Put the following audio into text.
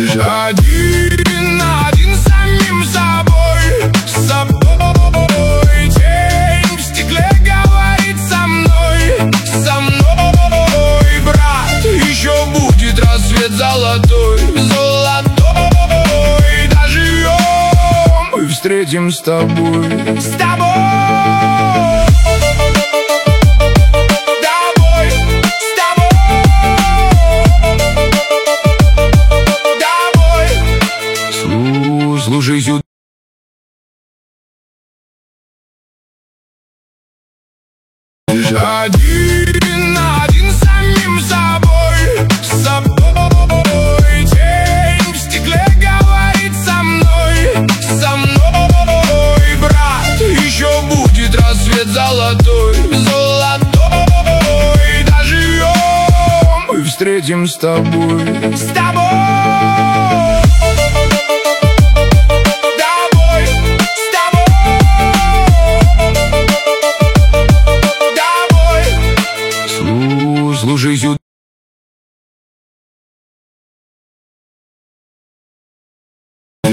Один на один с самим собой, с собой. Тень в стекле говорит со мной, брат. Еще будет рассвет золотой, золотой. Доживем, мы встретим с тобой, с тобой. Слушай сюда. Один на один с самим собой, с собой. Тень в стекле говорит со мной, брат. Еще будет рассвет золотой, золотой. Доживем, мы встретим с тобой.